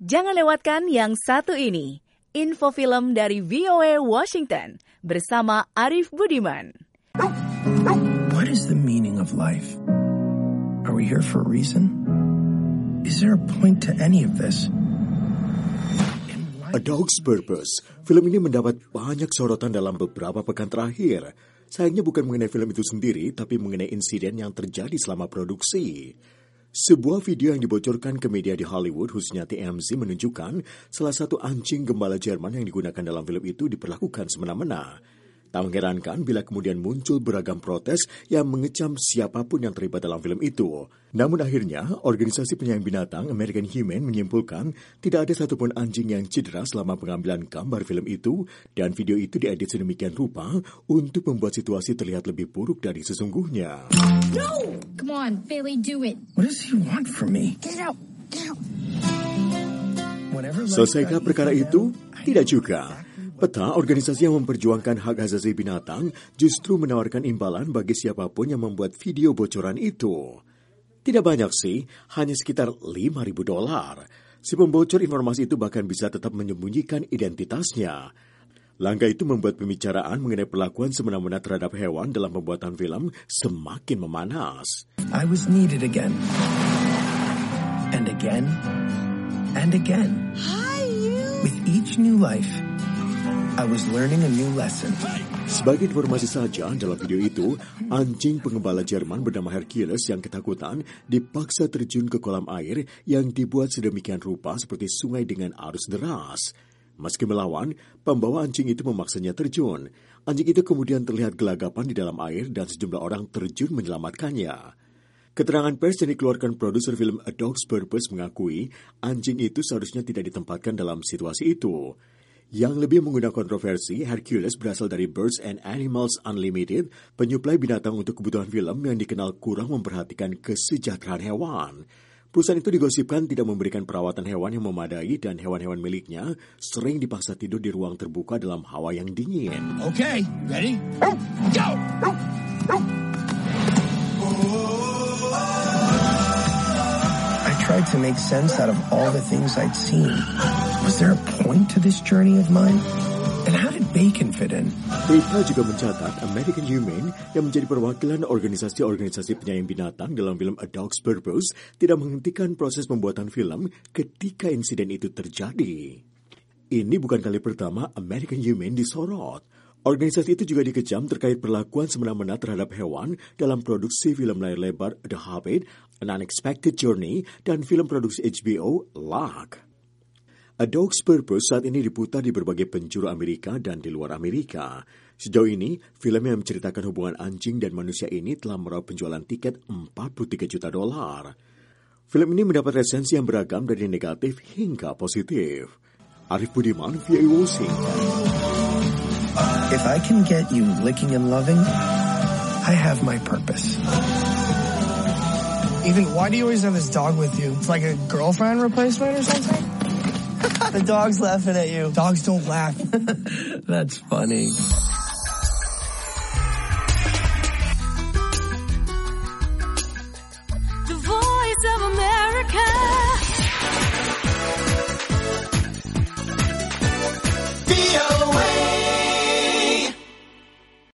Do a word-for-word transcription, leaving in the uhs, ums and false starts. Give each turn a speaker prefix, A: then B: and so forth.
A: Jangan lewatkan yang satu ini, info film dari V O A Washington bersama Arif Budiman.
B: What is the meaning of life? Are we here for a reason? Is there a point to any of this?
C: A Dog's Purpose. Film ini mendapat banyak sorotan dalam beberapa pekan terakhir. Sayangnya bukan mengenai film itu sendiri, tapi mengenai insiden yang terjadi selama produksi. Sebuah video yang dibocorkan ke media di Hollywood, khususnya T M Z, menunjukkan salah satu anjing gembala Jerman yang digunakan dalam film itu diperlakukan semena-mena. Tak mengherankan bila kemudian muncul beragam protes yang mengecam siapapun yang terlibat dalam film itu. Namun akhirnya, organisasi penyayang binatang American Humane menyimpulkan tidak ada satupun anjing yang cedera selama pengambilan gambar film itu, dan video itu diedit sedemikian rupa untuk membuat situasi terlihat lebih buruk dari sesungguhnya.
D: No! Come on, Bailey, do it.
B: What does he want from me?
D: Get out, get out.
C: Selesaikah perkara itu? Tidak juga. Peta, organisasi yang memperjuangkan hak asasi binatang, justru menawarkan imbalan bagi siapapun yang membuat video bocoran itu. Tidak banyak sih, hanya sekitar lima ribu dolar. Si pembocor informasi itu bahkan bisa tetap menyembunyikan identitasnya. Langkah itu membuat pembicaraan mengenai perlakuan semena-mena terhadap hewan dalam pembuatan film semakin memanas.
B: I was needed again. And again. And again.
D: Hi, you.
B: With each new life, I was learning a new lesson.
C: Sebagai informasi saja, dalam video itu, anjing pengembala Jerman bernama Hercules yang ketakutan dipaksa terjun ke kolam air yang dibuat sedemikian rupa seperti sungai dengan arus deras. Meski melawan, pembawa anjing itu memaksanya terjun. Anjing itu kemudian terlihat gelagapan di dalam air dan sejumlah orang terjun menyelamatkannya. Keterangan pers yang dikeluarkan produser film A Dog's Purpose mengakui anjing itu seharusnya tidak ditempatkan dalam situasi itu. Yang lebih mengundang kontroversi, Hercules berasal dari Birds and Animals Unlimited, penyuplai binatang untuk kebutuhan film yang dikenal kurang memperhatikan kesejahteraan hewan. Perusahaan itu digosipkan tidak memberikan perawatan hewan yang memadai dan hewan-hewan miliknya sering dipaksa tidur di ruang terbuka dalam hawa yang dingin.
E: Okay, ready? Go!
B: I tried to make sense out of all the things I'd seen. Was there a point to this journey of mine? And how did bacon fit in?
C: Berita juga mencatat American Humane yang menjadi perwakilan organisasi-organisasi penyayang binatang dalam film A Dog's Purpose tidak menghentikan proses pembuatan film ketika insiden itu terjadi. Ini bukan kali pertama American Humane disorot. Organisasi itu juga dikecam terkait perlakuan semena-mena terhadap hewan dalam produksi film layar lebar The Hobbit, An Unexpected Journey, dan film produksi H B O Luck. A Dog's Purpose saat ini diputar di berbagai penjuru Amerika dan di luar Amerika. Sejauh ini, film yang menceritakan hubungan anjing dan manusia ini telah meraup penjualan tiket empat puluh tiga juta dolar. Film ini mendapat resensi yang beragam dari negatif hingga positif. Arif Budiman, V O A Washington.
B: If I can get you licking and loving, I have my purpose.
F: Even, why do you always have this dog with you? It's like a girlfriend replacement or something?
G: The dog's laughing at you.
F: Dogs don't laugh.
B: That's funny.